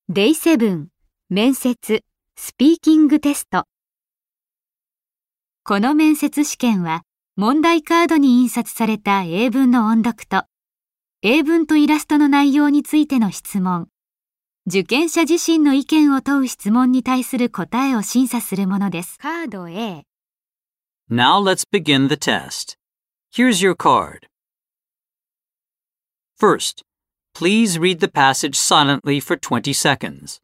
Day7 面接スピーキングテスト。この面接試験は問題カードに印刷された英文の音読と英文とイラストの内容についての質問、受験者自身の意見を問う質問に対する答えを審査するものです。カード A。 Now let's begin the test. Here's your card. First, please read the passage silently for 20 seconds.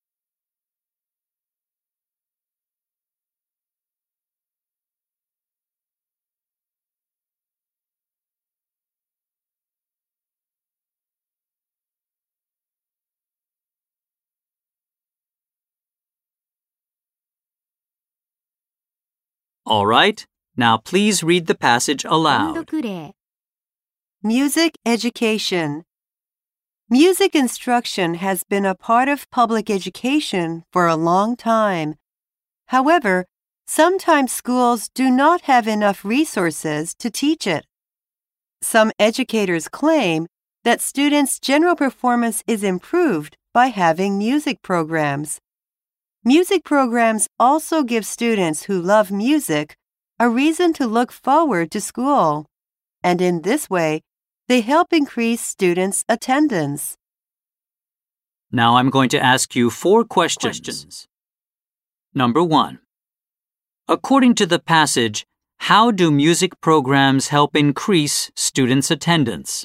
All right, now please read the passage 音 aloud. 読例。 Music education. Music instruction has been a part of public education for a long time. However, sometimes schools do not have enough resources to teach it. Some educators claim that students' general performance is improved by having music programs. Music programs also give students who love music a reason to look forward to school, and in this way, they help increase students' attendance. Now I'm going to ask you 4 questions. Number 1. According to the passage, how do music programs help increase students' attendance?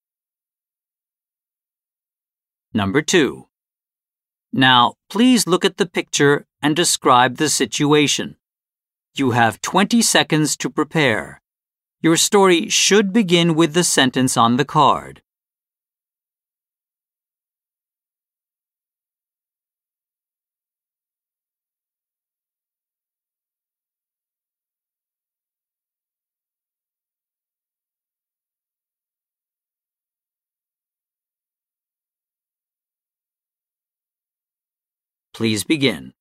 Number 2. Now, please look at the picture and describe the situation. You have 20 seconds to prepare. Your story should begin with the sentence on the card. Please begin.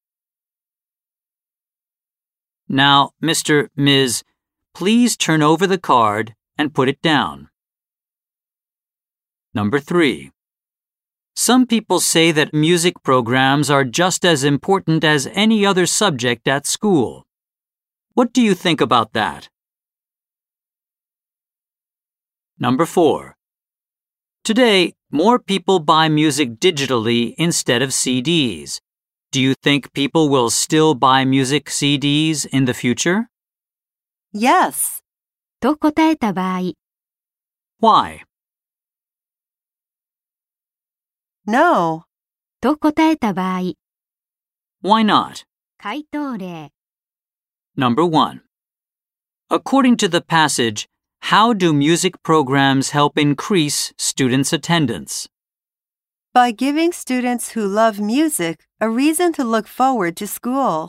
Now, Mr. Ms., please turn over the card and put it down. Number 3. Some people say that music programs are just as important as any other subject at school. What do you think about that? Number 4. Today, more people buy music digitally instead of CDs. Do you think people will still buy music CDs in the future? Yes. と答えた場合、 Why? No. と答えた場合、 Why not? 回答例。 Number 1. According to the passage, how do music programs help increase students' attendance? By giving students who love music a reason to look forward to school.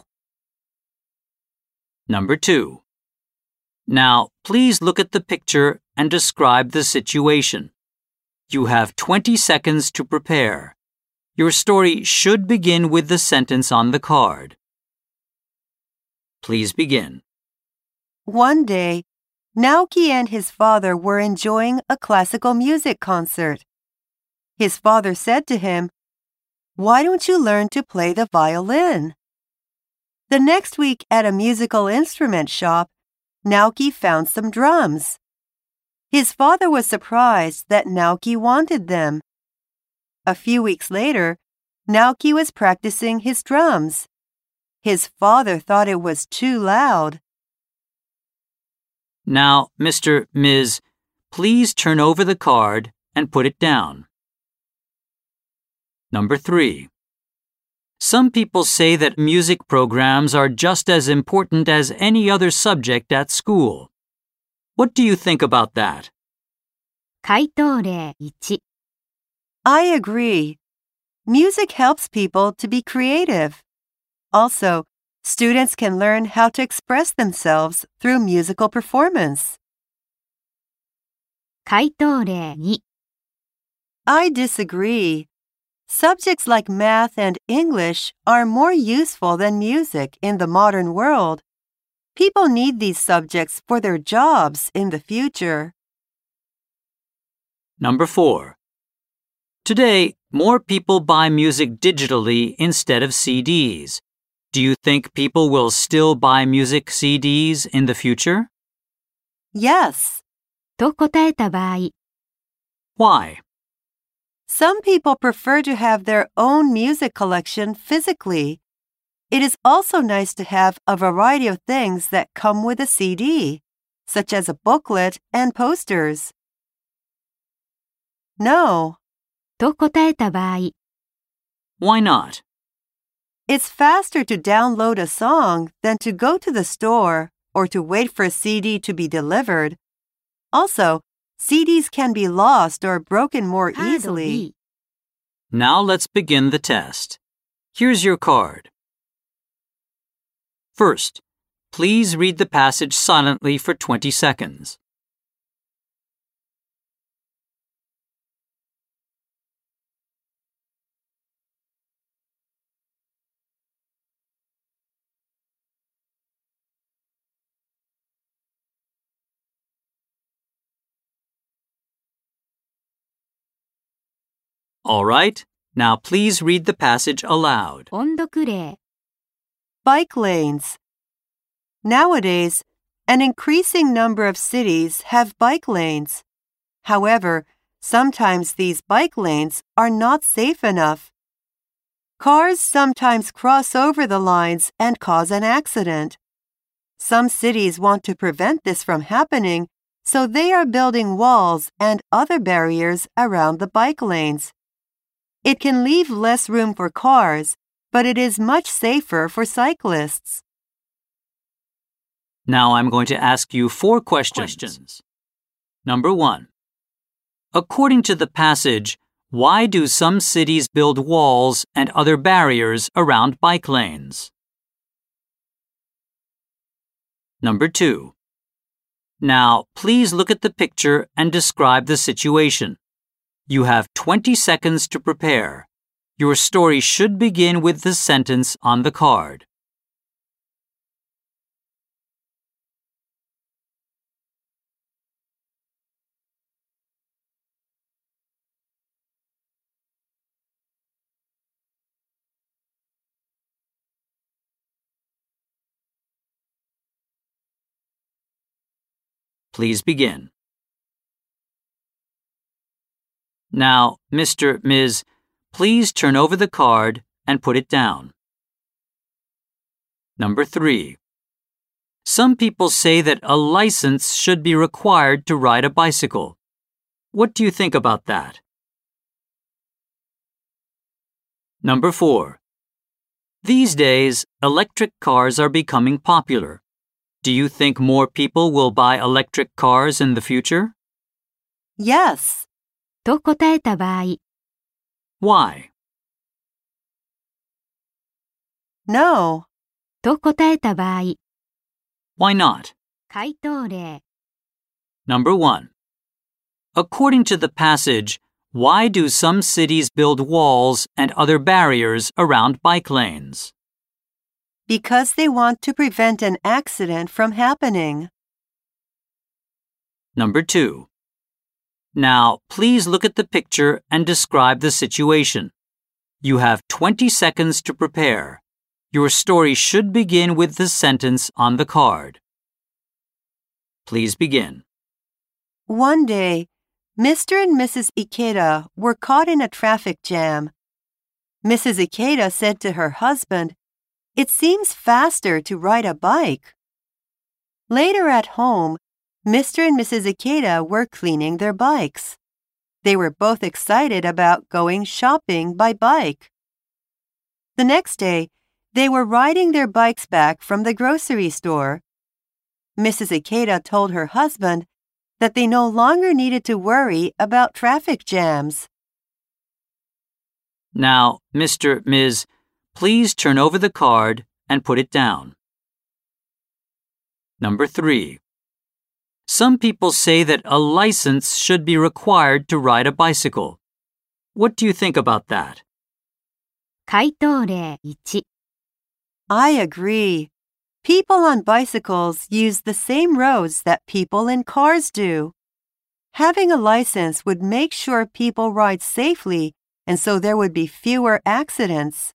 Number 2. Now, please look at the picture and describe the situation. You have 20 seconds to prepare. Your story should begin with the sentence on the card. Please begin. One day, Naoki and his father were enjoying a classical music concert. His father said to him, "Why don't you learn to play the violin?" The next week at a musical instrument shop, Naoki found some drums. His father was surprised that Naoki wanted them. A few weeks later, Naoki was practicing his drums. His father thought it was too loud. Now, Mr. Ms., please turn over the card and put it down. Number 3. Some people say that music programs are just as important as any other subject at school. What do you think about that? 回答例1。 I agree. Music helps people to be creative. Also, students can learn how to express themselves through musical performance. 回答例2。 I disagree. Subjects like math and English are more useful than music in the modern world. People need these subjects for their jobs in the future. Number 4. Today, more people buy music digitally instead of CDs. Do you think people will still buy music CDs in the future? Yes. と答えた場合、 Why? Some people prefer to have their own music collection physically. It is also nice to have a variety of things that come with a CD, such as a booklet and posters. No, と答えた場合、 Why not? it's faster to download a song than to go to the store or to wait for a CD to be delivered. Also, CDs can be lost or broken more カード easily. B、 Now let's begin the test. Here's your card. First, please read the passage silently for 20 seconds. All right, now please read the passage aloud. 音読例、 Bike lanes. Nowadays, an increasing number of cities have bike lanes. However, sometimes these bike lanes are not safe enough. Cars sometimes cross over the lines and cause an accident. Some cities want to prevent this from happening, so they are building walls and other barriers around the bike lanes. It can leave less room for cars, but it is much safer for cyclists. Now I'm going to ask you 4 questions. Number 1. According to the passage, why do some cities build walls and other barriers around bike lanes? Number 2. Now, please look at the picture and describe the situation. You have 20 seconds to prepare. Your story should begin with the sentence on the card. Please begin. Now, Mr. Ms., please turn over the card and put it down. Number 3. Some people say that a license should be required to ride a bicycle. What do you think about that? Number 4. These days, electric cars are becoming popular. Do you think more people will buy electric cars in the future? Yes. と答えた場合、 Why? No. と答えた場合、 Why not? 回答例、 Number 1. According to the passage, why do some cities build walls and other barriers around bike lanes? Because they want to prevent an accident from happening. Number 2. Now, please look at the picture and describe the situation. You have 20 seconds to prepare. Your story should begin with the sentence on the card. Please begin. One day, Mr. and Mrs. Ikeda were caught in a traffic jam. Mrs. Ikeda said to her husband, "It seems faster to ride a bike." Later at home, Mr. and Mrs. Ikeda were cleaning their bikes. They were both excited about going shopping by bike. The next day, they were riding their bikes back from the grocery store. Mrs. Ikeda told her husband that they no longer needed to worry about traffic jams. Now, Mr. Ms., please turn over the card and put it down. Number 3. Some people say that a license should be required to ride a bicycle. What do you think about that? 回答例1、 I agree. People on bicycles use the same roads that people in cars do. Having a license would make sure people ride safely, and so there would be fewer accidents.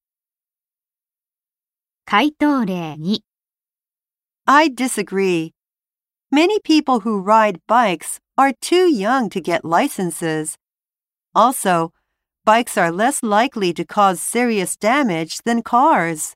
回答例2、 I disagree. Many people who ride bikes are too young to get licenses. Also, bikes are less likely to cause serious damage than cars.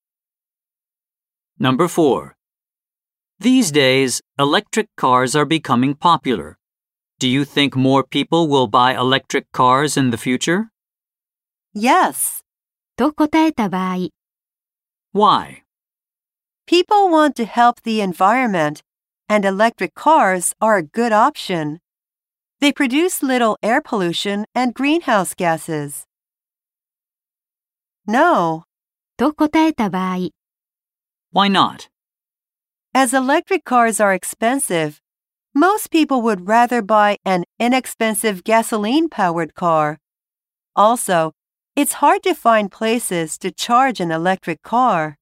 Number 4. These days, electric cars are becoming popular. Do you think more people will buy electric cars in the future? Yes, と答えた場合、 Why? people want to help the environment, and electric cars are a good option. They produce little air pollution and greenhouse gases. No, と答えた場合、 Why not? as electric cars are expensive, most people would rather buy an inexpensive gasoline-powered car. Also, it's hard to find places to charge an electric car.